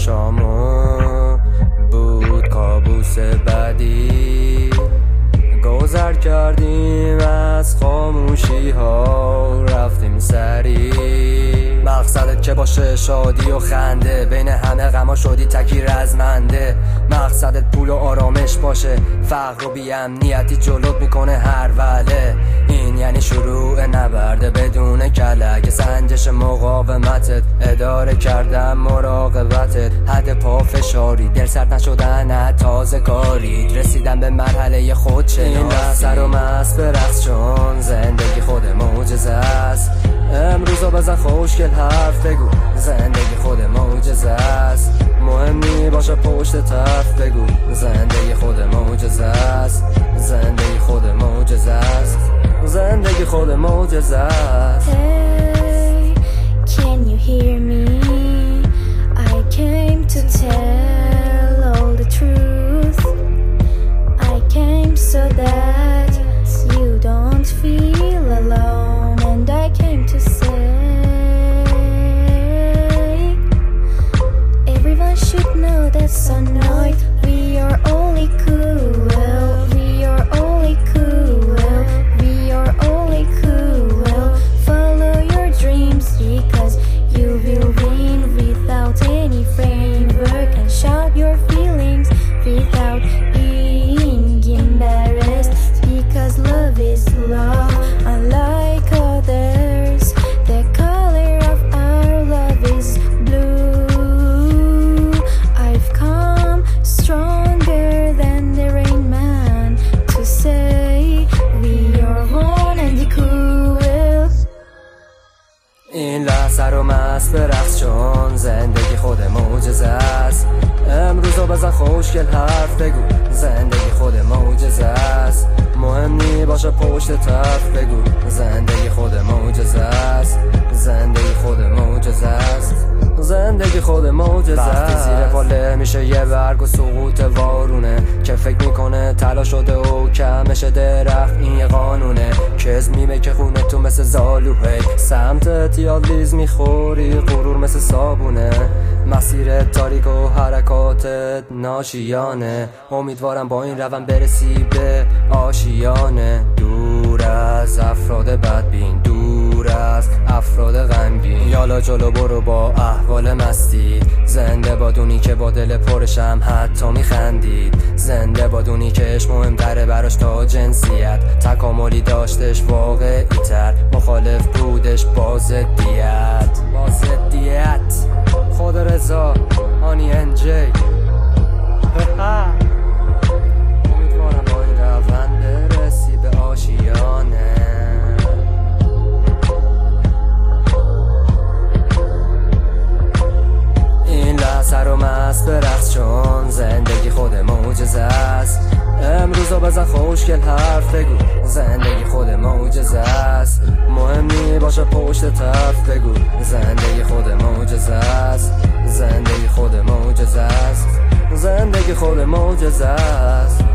چشامون بود کابوس بعدی. گذر کردیم از خاموشی ها، رفتیم سری. مقصدت که باشه شادی و خنده، بین همه غما شدی تکی رزمنده. مقصدت پول و آرامش باشه، فقر و بی امنیتی جلوت میکنه هر وله. این یعنی شروع نبرده بدون کلک، سنجش مقاومتت، اداره کردن مراقبتت. حد پا فشاری، دل سرد نشدن تازه کاری، رسیدن به مرحله خودشناسی. این لحظه رو مست برقص چون زندگی خود معجزه است. امروزا بزن خوشگل حرف بگو، زندگی خود معجزه است. مهم نی باشه پشت طرف بگو، زندگی خود معجزه است. زندگی خود معجزه است. زندگی خود معجزه است. Hey, can you hear me? I came to tell all the truth. I came so that you don't feel alone, and I came to say everyone should know that tonight we are only cool. We are only cool. We are only cool. Follow your dreams because you will win without any framework, and shout your feelings without being embarrassed, because love is love unlike others. The color of our love is blue. I've come stronger than the Rain Man to say we are one and cool. این لحظه رو مست برقص چون زندگی خود معجزه است. امروزا بزن خوشگل حرف بگو، زندگی خود معجزه است. مهم نی باشه پشت طرف بگو، زندگی خود معجزه است. زندگی خود معجزه است. زندگی خود معجزه است. وقتی زیر پاله میشه یه برگ و سقوط وارونه، که فکر میکنه طلا شده و کمش درخت. این یه قانونه، کذب میمه که خونه تو مثل زالوهی. سمت لیز میخوری، غرور مثل صابونه. مسیر تاریک و حرکاتت ناشیانه. امیدوارم با این روند برسی به آشیانه. دور از افراد بدبین، دور از افراد غمگین. یالا جلو برو با احوال مستی. زنده بادونی که با دل پرشم حتی میخندید. زنده بادونی که عشق مهمتره براش تا جنسیت. تکاملی داشتش واقعی تر، مخالف بودش با ضدیت. خود رضا آنی NJ. امیدوارم با این روند برسی به آشیانه. این لحظه رو مست برقص چون زندگی خود معجزه است. امروزا بزن خوشگل حرف بگو، زندگی خود معجزه است. مهم نی باشه پشت طرف بگو، زندگی خود معجزه است. زندگی خود معجزه است. زندگی خود معجزه است.